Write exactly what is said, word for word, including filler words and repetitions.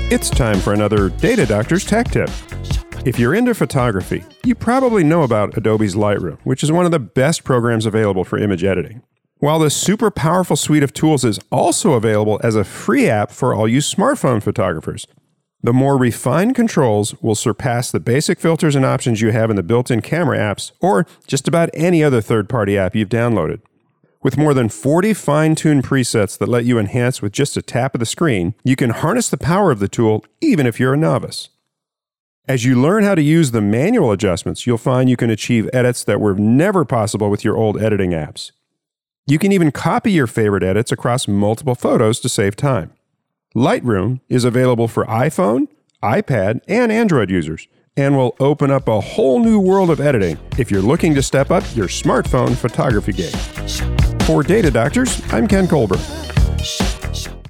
It's time for another Data Doctor's Tech Tip. If you're into photography, you probably know about Adobe's Lightroom, which is one of the best programs available for image editing. While this super powerful suite of tools is also available as a free app for all you smartphone photographers, the more refined controls will surpass the basic filters and options you have in the built-in camera apps or just about any other third-party app you've downloaded. With more than forty fine-tuned presets that let you enhance with just a tap of the screen, you can harness the power of the tool even if you're a novice. As you learn how to use the manual adjustments, you'll find you can achieve edits that were never possible with your old editing apps. You can even copy your favorite edits across multiple photos to save time. Lightroom is available for iPhone, iPad, and Android users, and will open up a whole new world of editing if you're looking to step up your smartphone photography game. For Data Doctors, I'm Ken Colbert.